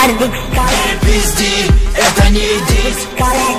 Не пизди, это не диск.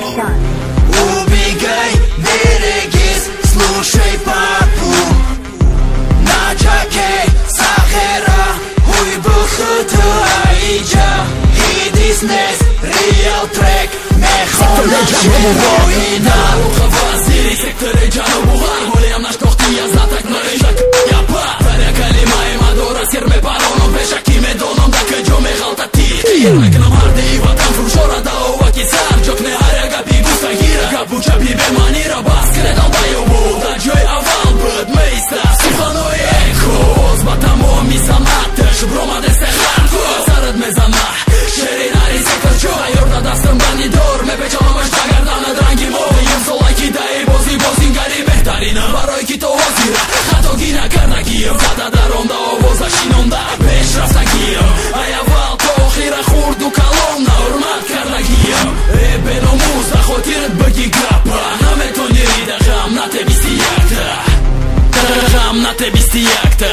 Убегай, берегись, слушай папу. На джаке сахара, хуй бухуту айджа. Иди снес, реал трек, мехона шеруина. Хавазири, секторы джанубугар, гулям наш тохти, я знаток нарыжак. Я па, таря калима и мадора, серме пароном, бешаки медоном, так и джо мехалтати. Ермекна марди и ватан фружора, да ова кисар, джокне аряга бигуста гира. Капуча бибе манира, баскре долбоёбу, да джой авал, бэд мейста. Сифаной эхо, озбатамо мисаматыш, брома десе харко. Сарад мезама, шеринари секторчо, айорда дастым банидор, ме печаламаш дагардана дранги мо. Ем солайки да и бози бозингари бехтарина, барой кито озира, хатогина карнагием, када даром да овоза шинонда, беш рафтагием, аявал тохира хурду колонна, урмат карнагием. Эбено музда хотирет баги грапа, наме то не рида, хам на тебе сиякта. Хам на тебе сиякта.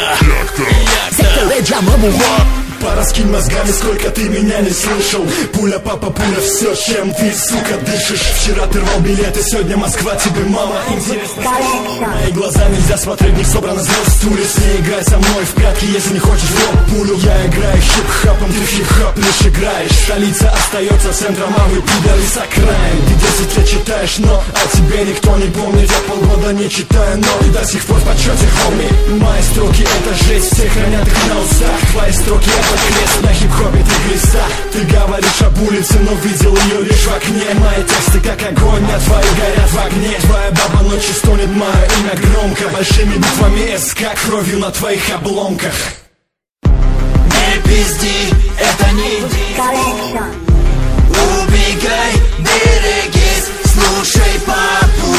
Пора скинь мозгами, сколько ты меня не слышал. Пуля, папа, пуля, все, чем ты, сука, дышишь. Вчера ты рвал билеты, сегодня Москва тебе, мама. Интересно, мои глаза нельзя смотреть, в них собрано звезд улиц. Не играй со мной в прятки, если не хочешь в лоб пулю. Я играю хип-хапом, ты в хип-хап лишь играешь. Столица остается центром, а вы пидоры с окраин. Ты 10 лет читаешь, но о тебе никто не помнит. Я полгода не читаю, но до сих пор в почете, хоми. Мои строки это жесть, все хранят их на устах. Твои строки это крест, на хип-хопе ты глиста. Ты говоришь об улице, но видел ее лишь в окне. Мои тексты как огонь, а твои горят в огне. Твоя баба ночью стонет мое имя громко, большими буквами СК, кровью на твоих обломках. Не пизди, это не диск. Убегай, берегись, слушай папу.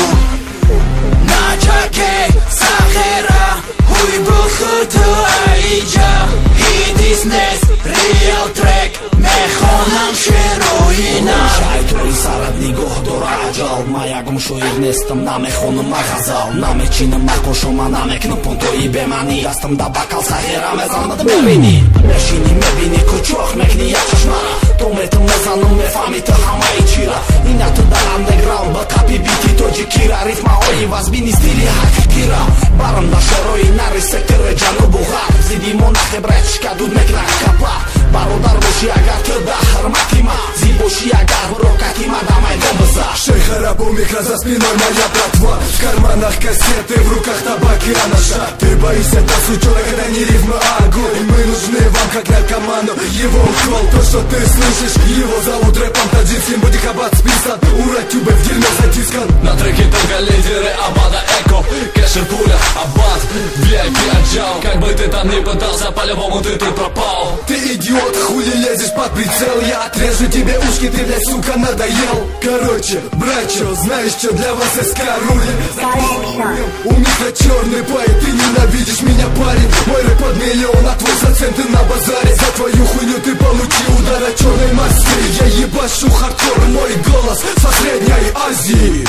На джаке сахара, хуй бухуту айджа. Иди снес, реал трек, мехонам шеруина. Шайтори сарад нигоҳ дора аҷал, маягум шоир нестам, намехонам мағазал. Намечинам накошома, намекнам понтои беманӣ. Дастам да бакал саҳера мезанад мебинӣ. Мешинӣ мебинӣ кӯчоқ мекни як чашмара. То метам мезанам мефаҳмӣ ту ҳамаи чира. Ина ту дар андеграунд ба капи бити тоҷикира. Ритмаҳои вазбини стили ҳақиқира. Барам да шерои нари сектори ҷанубу ғарб. Зидди мо нахебречка дуд мекнад капа. Бародар бошӣ агар ту да ҳурмати ма. Зид бошӣ агар ҳурокати ма да майдон биза. Шейхарабу микро за спиной моя братва. В карманах кассеты, в руках табак и анаша. Ты боишься до сучёра, когда не рифмы, а огонь. Мы нужны вам как наркоману. Его укол, то что ты слышишь. Его зовут рэпом таджикским. Будихабад списан, ура тюбе в дерьме затискан. На треке только лидеры Абада Эко, Кэшер Пуля, Аббат, VIP отжал. Как бы ты там ни пытался, по-любому ты тут пропал. Ты идиот, хули лезешь под прицел. Я отрежу тебе ушки, ты, блядь, сука, надоел. Короче, братчо, знаешь, что для вас СК рулит? У микро черный пай, ты ненавидишь меня, парень. Мой рэп под миллион, а твой за центы на базаре. За твою хуйню ты получи удар от черной массы. Я ебашу хардкор, мой голос со Средней Азии.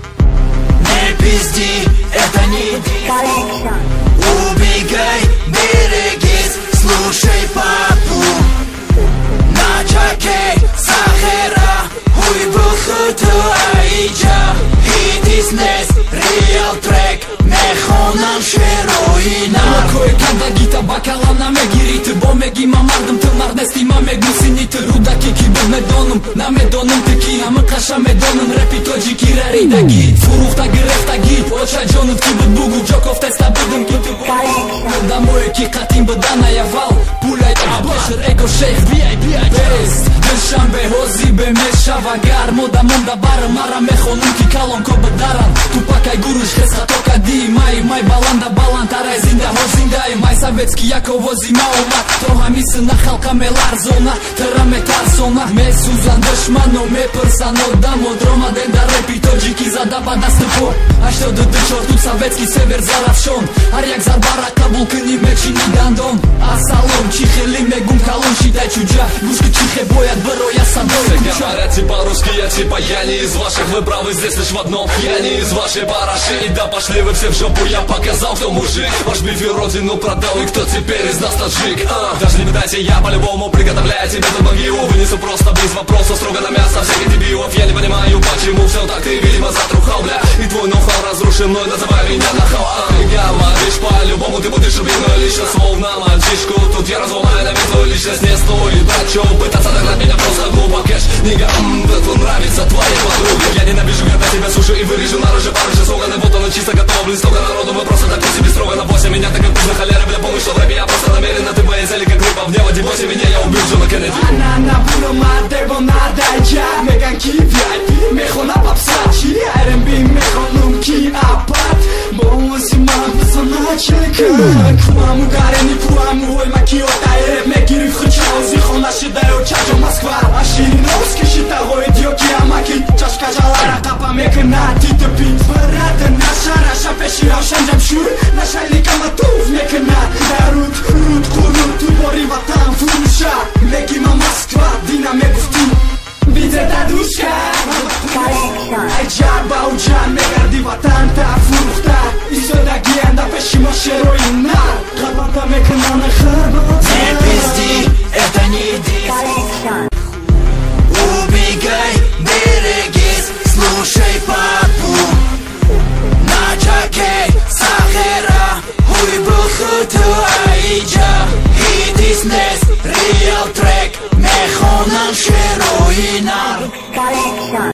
Не пизди, это не диск. Убегай, берегись, слушай папу. На джаке сахара, хуй бухуту айджа. Иди снес, реал трек, мехонам шеруина. Кое-канда гита бакала намегири. Ты бо меги мамардым, ты мардести мамегу сини. Ты рудаки ки бо медоным, на медоным ты ки. Амы каша медоным, рэпи тоджи кирари даги. Фуруфта гирефта ги, оча джонут ки бит бугу. Джоков теста будым ки ты да мое ки катим бада наявал. Пуляй абашер, эко шейх, VIP бест. Дышамбе, хози бе мешава гар. Мода монда бара, мара мехонум ки калон ко бадаран. Тупакай гуруш хеса тока ди. Май баланда балантарай зинда хош зиндай. Май советский яко вози маумат. Троха мисы на халка ме ларзона. Тера ме тарсона. Ме сузан дышмано, ме пырсано. Дамо дрома ден да рэпи тоджики задаба да стыпо. А что да дычор, тут советский север заравшон. Арьяк зарбара кабул кыни мечини дандон. А салон чихели ме гум калон шитай чуджа. Гушки чихе боят бро я садой. Все говорят типа русский, я типа я не из ваших. Вы правы здесь лишь в одном, я не из вашей параши. И да пошли вы все в жопу, я показал, кто мужик. Ваш биф и родину продал, и кто теперь из нас таджик. Даже не пытайся, я по-любому приготовляю тебе тут ноги, увы. без вопросов, строго на мясо всяких дебилов. Я не понимаю, почему все так, ты, видимо, затрухал, бля. И твой ноу-хау разрушен мной, называй меня нахал. Говоришь по-любому, ты будешь убитой лично, словно мальчишку. Тут я разломаю на твою личность, не стоит, братчо, пытаться догнать меня просто глупо. Кэш, нига, это нравится твоей подруге. Я ненавижу, когда тебя сушу и вырежу на роже пару часов. Вот он чисто готовлен, столько народу, мы просто так себе строго на босе. Меня так как ты за холера, бля, помнишь, что в рэпе я просто намеренно. Ты моей цели, как рыба в небо, дебосе меня, я убил Джона Кеннеди. Она бурума, девонада, я меган ки VIP мехона попсачи, R&B мехонум ки апат. Боузи мамбза начека Куаму гарени пуаму, ой макиота эреб мегири вхычаузи хонаши дайо чаджо Москва. Ашириновски шитаго идиоки амаки, чашка жалара капа мекна титопи. Варата наша, раша пеши равшанджам шур, наша ликаматув мекна. Дарут, рут, курут, убори ватан, фуруша. Мегима Москва, дина мегуфтин. Виде дадушка Айджа бауджан, мегарди ватан, та фурухта. Исода гианда пеши мошероина. Хабата мекна на хабата. Не пизди, это не диск. Убегай, берегись, слушай папу. На джаке, сахара, хуй бухуту айджа. И диснес, реал трек, мехонан шероина.